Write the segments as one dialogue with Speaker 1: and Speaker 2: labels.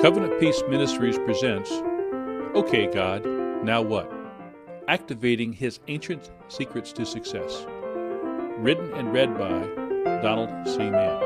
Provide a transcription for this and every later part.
Speaker 1: Covenant Peace Ministries presents Okay God, Now What? Activating His Ancient Secrets to Success. Written and read by Donald C. Mann.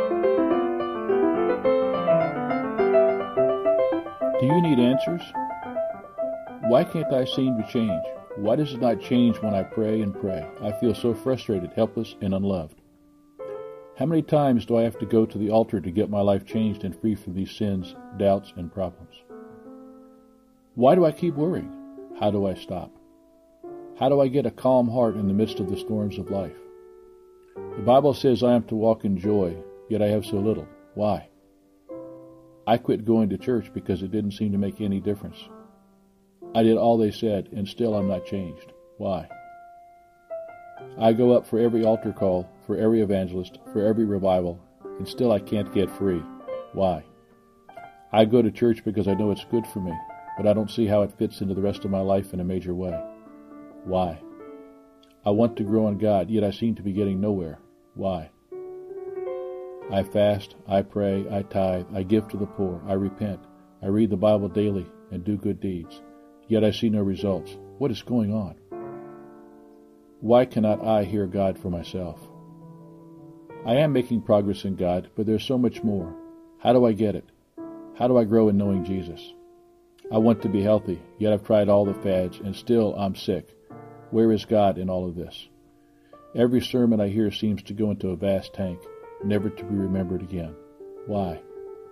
Speaker 2: Do you need answers? Why can't I seem to change? Why does it not change when I pray and pray? I feel so frustrated, helpless, and unloved. How many times do I have to go to the altar to get my life changed and free from these sins, doubts, and problems? Why do I keep worrying? How do I stop? How do I get a calm heart in the midst of the storms of life? The Bible says I am to walk in joy, yet I have so little. Why? I quit going to church because it didn't seem to make any difference. I did all they said, and still I'm not changed. Why? I go up for every altar call, for every evangelist, for every revival, and still I can't get free. Why? I go to church because I know it's good for me, but I don't see how it fits into the rest of my life in a major way. Why? I want to grow in God, yet I seem to be getting nowhere. Why? I fast, I pray, I tithe, I give to the poor, I repent, I read the Bible daily and do good deeds, yet I see no results. What is going on? Why cannot I hear God for myself? I am making progress in God, but there's so much more. How do I get it? How do I grow in knowing Jesus? I want to be healthy, yet I've tried all the fads, and still I'm sick. Where is God in all of this? Every sermon I hear seems to go into a vast tank, never to be remembered again. Why?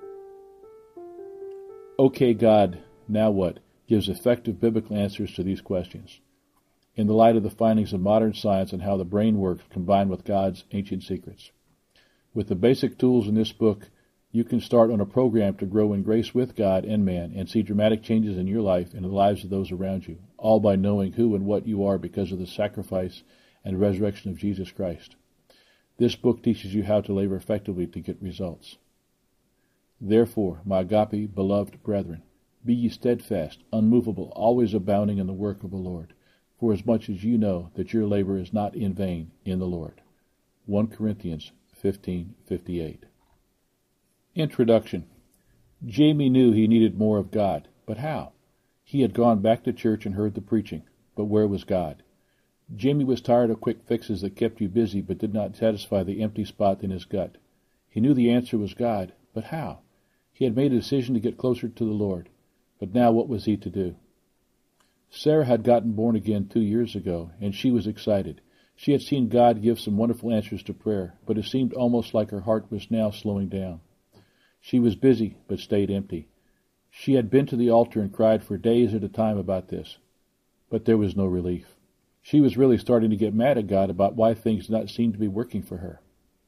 Speaker 2: Okay, God, Now What? Gives effective biblical answers to these questions, in the light of the findings of modern science and how the brain works combined with God's ancient secrets. With the basic tools in this book, you can start on a program to grow in grace with God and man and see dramatic changes in your life and the lives of those around you, all by knowing who and what you are because of the sacrifice and resurrection of Jesus Christ. This book teaches you how to labor effectively to get results. Therefore, my agape, beloved brethren, be ye steadfast, unmovable, always abounding in the work of the Lord, for as much as you know that your labor is not in vain in the Lord. 1 Corinthians 15:58. Introduction. Jamie knew he needed more of God, but how? He had gone back to church and heard the preaching, but where was God? Jamie was tired of quick fixes that kept you busy but did not satisfy the empty spot in his gut. He knew the answer was God, but how? He had made a decision to get closer to the Lord, but now what was he to do? Sarah had gotten born again 2 years ago, and she was excited. She had seen God give some wonderful answers to prayer, but it seemed almost like her heart was now slowing down. She was busy, but stayed empty. She had been to the altar and cried for days at a time about this, but there was no relief. She was really starting to get mad at God about why things did not seem to be working for her.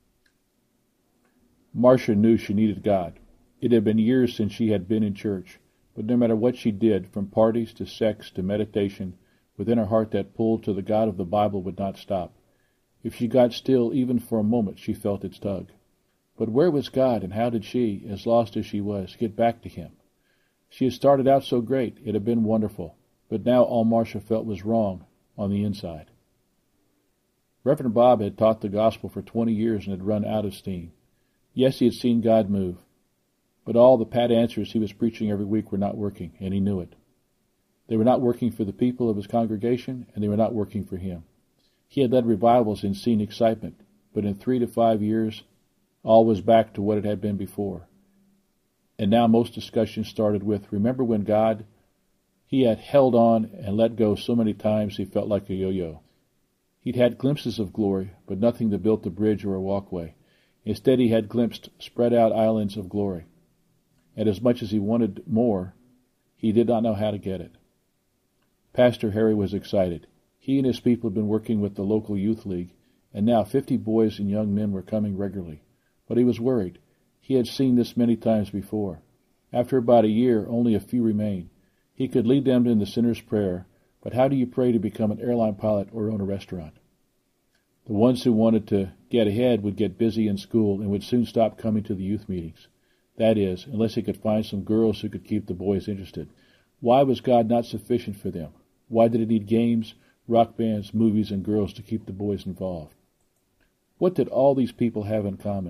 Speaker 2: Marcia knew she needed God. It had been years since she had been in church, but no matter what she did, from parties to sex to meditation, within her heart that pull to the God of the Bible would not stop. If she got still even for a moment, she felt its tug. But where was God, and how did she, as lost as she was, get back to Him? She had started out so great, it had been wonderful, but now all Marcia felt was wrong on the inside. Reverend Bob had taught the gospel for 20 years and had run out of steam. Yes, he had seen God move, but all the pat answers he was preaching every week were not working, and he knew it. They were not working for the people of his congregation, and they were not working for him. He had led revivals and seen excitement, but in 3 to 5 years, all was back to what it had been before. And now most discussions started with, remember when God? He had held on and let go so many times he felt like a yo-yo. He'd had glimpses of glory, but nothing that built a bridge or a walkway. Instead, he had glimpsed spread-out islands of glory. And as much as he wanted more, he did not know how to get it. Pastor Harry was excited. He and his people had been working with the local youth league, and now 50 boys and young men were coming regularly. But he was worried. He had seen this many times before. After about a year, only a few remained. He could lead them in the sinner's prayer, but how do you pray to become an airline pilot or own a restaurant? The ones who wanted to get ahead would get busy in school and would soon stop coming to the youth meetings. That is, unless he could find some girls who could keep the boys interested. Why was God not sufficient for them? Why did he need games, rock bands, movies, and girls to keep the boys involved? What did all these people have in common?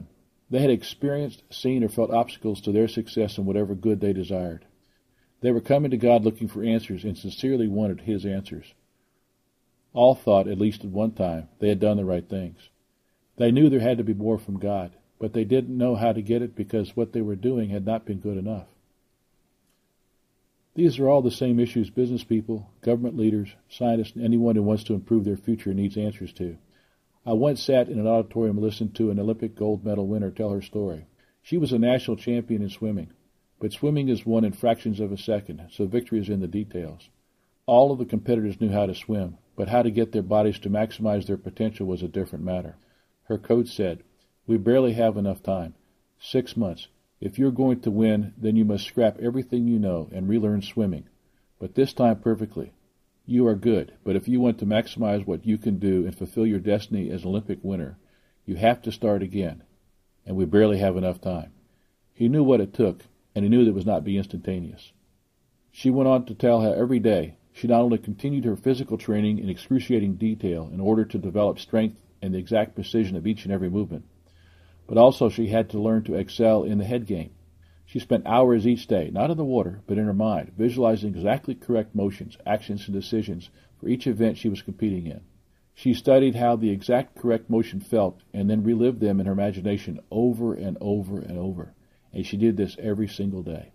Speaker 2: They had experienced, seen, or felt obstacles to their success in whatever good they desired. They were coming to God looking for answers and sincerely wanted His answers. All thought, at least at one time, they had done the right things. They knew there had to be more from God, but they didn't know how to get it because what they were doing had not been good enough. These are all the same issues business people, government leaders, scientists, and anyone who wants to improve their future needs answers to. I once sat in an auditorium and listened to an Olympic gold medal winner tell her story. She was a national champion in swimming, but swimming is won in fractions of a second, so victory is in the details. All of the competitors knew how to swim, but how to get their bodies to maximize their potential was a different matter. Her coach said, "We barely have enough time. 6 months. If you're going to win, then you must scrap everything you know and relearn swimming, but this time perfectly. You are good, but if you want to maximize what you can do and fulfill your destiny as an Olympic winner, you have to start again, and we barely have enough time." He knew what it took, and he knew that it would not be instantaneous. She went on to tell how every day she not only continued her physical training in excruciating detail in order to develop strength and the exact precision of each and every movement, but also she had to learn to excel in the head game. She spent hours each day, not in the water, but in her mind, visualizing exactly correct motions, actions, and decisions for each event she was competing in. She studied how the exact correct motion felt and then relived them in her imagination over and over and over, and she did this every single day.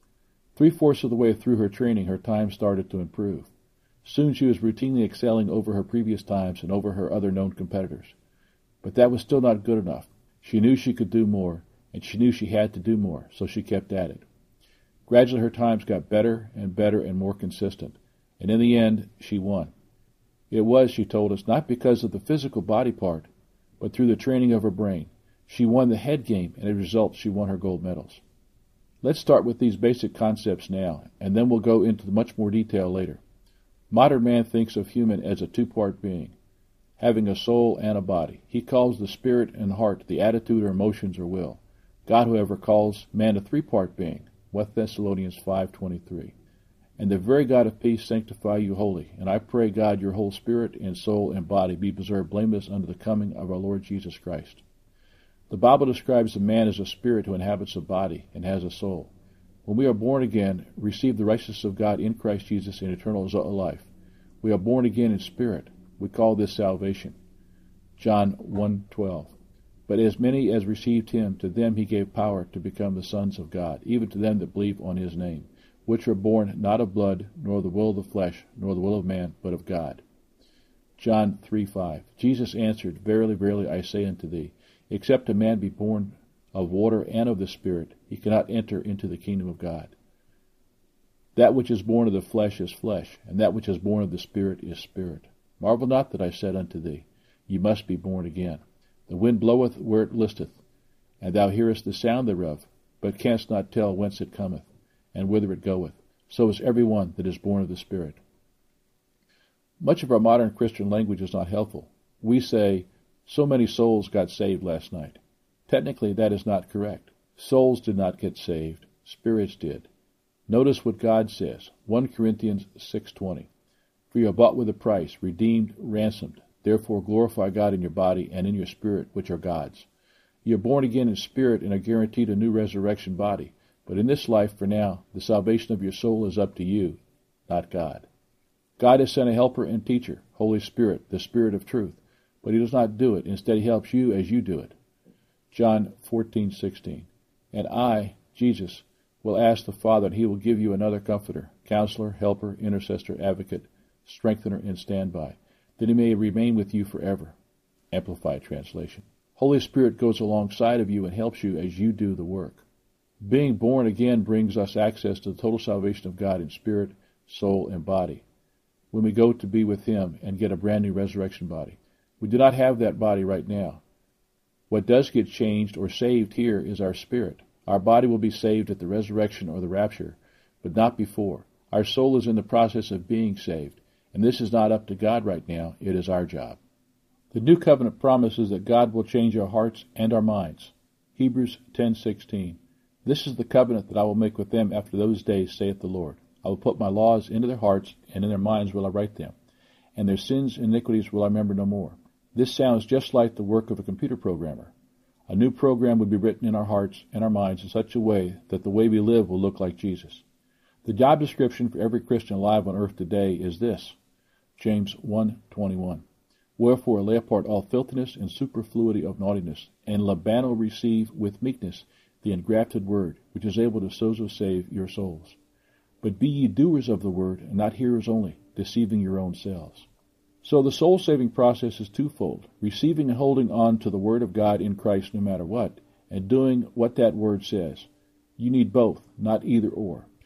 Speaker 2: 3/4 of the way through her training, her time started to improve. Soon she was routinely excelling over her previous times and over her other known competitors. But that was still not good enough. She knew she could do more, and she knew she had to do more, so she kept at it. Gradually her times got better and more consistent, and in the end she won. It was, she told us, not because of the physical body part, but through the training of her brain. She won the head game, and as a result she won her gold medals. Let's start with these basic concepts now, and then we'll go into much more detail later. Modern man thinks of human as a two-part being, having a soul and a body. He calls the spirit and heart the attitude or emotions or will. God, however, calls man a three-part being, 1 Thessalonians 5:23. "And the very God of peace sanctify you wholly. And I pray, God, your whole spirit and soul and body be preserved blameless unto the coming of our Lord Jesus Christ." The Bible describes a man as a spirit who inhabits a body and has a soul. When we are born again, receive the righteousness of God in Christ Jesus in eternal life. We are born again in spirit. We call this salvation. John 1:12. "But as many as received him, to them he gave power to become the sons of God, even to them that believe on his name, which are born not of blood, nor the will of the flesh, nor the will of man, but of God." John 3:5. "Jesus answered, Verily, verily, I say unto thee, except a man be born of water and of the Spirit, he cannot enter into the kingdom of God. That which is born of the flesh is flesh, and that which is born of the Spirit is spirit. Marvel not that I said unto thee, Ye must be born again. The wind bloweth where it listeth, and thou hearest the sound thereof, but canst not tell whence it cometh, and whither it goeth. So is every one that is born of the Spirit." Much of our modern Christian language is not helpful. We say, "So many souls got saved last night." Technically, that is not correct. Souls did not get saved. Spirits did. Notice what God says, 1 Corinthians 6:20. "For you are bought with a price, redeemed, ransomed. Therefore glorify God in your body and in your spirit, which are God's." You are born again in spirit and are guaranteed a new resurrection body. But in this life, for now, the salvation of your soul is up to you, not God. God has sent a helper and teacher, Holy Spirit, the Spirit of truth. But he does not do it. Instead, he helps you as you do it. John 14:16. "And I, Jesus, will ask the Father, and he will give you another comforter, counselor, helper, intercessor, advocate, strengthener, and standby, that he may remain with you forever." Amplified translation. Holy Spirit goes alongside of you and helps you as you do the work. Being born again brings us access to the total salvation of God in spirit, soul, and body. When we go to be with him and get a brand new resurrection body. We do not have that body right now. What does get changed or saved here is our spirit. Our body will be saved at the resurrection or the rapture, but not before. Our soul is in the process of being saved, and this is not up to God right now. It is our job. The new covenant promises that God will change our hearts and our minds. Hebrews 10:16. "This is the covenant that I will make with them after those days, saith the Lord. I will put my laws into their hearts, and in their minds will I write them, and their sins and iniquities will I remember no more." This sounds just like the work of a computer programmer. A new program would be written in our hearts and our minds in such a way that the way we live will look like Jesus. The job description for every Christian alive on earth today is this: James 1:21. Wherefore lay apart all filthiness and superfluity of naughtiness, and Labano receive with meekness the engrafted word, which is able to sozo save your souls. But be ye doers of the word, and not hearers only, deceiving your own selves. So the soul-saving process is twofold: receiving and holding on to the Word of God in Christ no matter what, and doing what that Word says. You need both, not either or.